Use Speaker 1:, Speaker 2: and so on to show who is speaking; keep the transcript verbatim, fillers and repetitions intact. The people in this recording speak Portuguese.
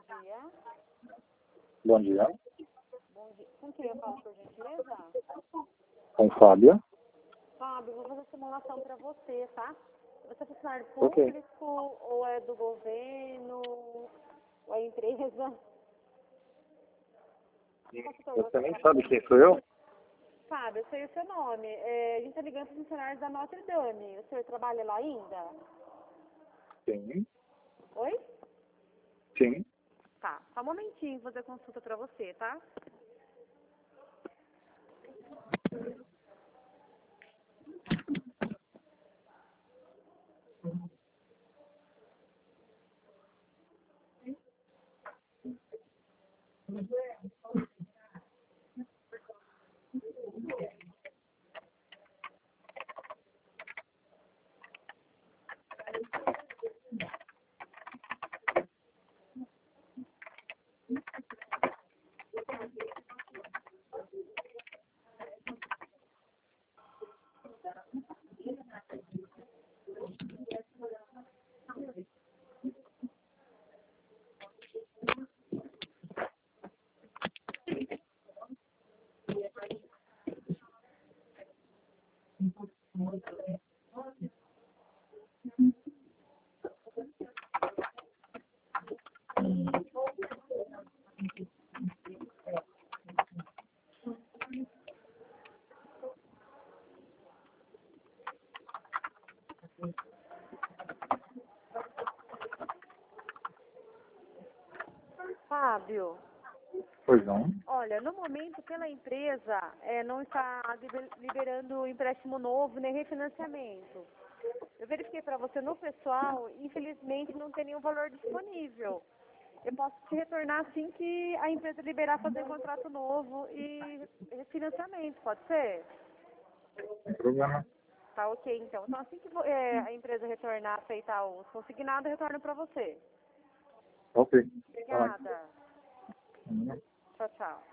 Speaker 1: bom dia.
Speaker 2: Bom dia.
Speaker 1: Bom dia. Com quem eu falo, por gentileza?
Speaker 2: Com Fábio.
Speaker 1: Fábio, vou fazer simulação para você, tá? Você é funcionário
Speaker 2: Ok.
Speaker 1: público ou é do governo ou é empresa?
Speaker 2: Você nem sabe quem sou eu?
Speaker 1: Fábio, eu sei o seu nome. É, a gente está ligando para os funcionários da Notre Dame. O senhor trabalha lá ainda?
Speaker 2: Sim.
Speaker 1: Oi?
Speaker 2: Sim.
Speaker 1: Tá, só um momentinho, vou fazer consulta para você, tá? Fábio,
Speaker 2: Pois não.
Speaker 1: olha, no momento, pela empresa, é, não está liber- liberando empréstimo novo nem refinanciamento. Eu verifiquei para você no pessoal, infelizmente não tem nenhum valor disponível. Eu posso te retornar assim que a empresa liberar fazer contrato novo e refinanciamento, pode ser?
Speaker 2: Sem problema.
Speaker 1: Tá ok, então. Então assim que vo- é, a empresa retornar, aceitar os consignados, eu retorno para você.
Speaker 2: Ok. Tá bem.
Speaker 1: Obrigada.
Speaker 2: Uhum.
Speaker 1: Tchau, tchau.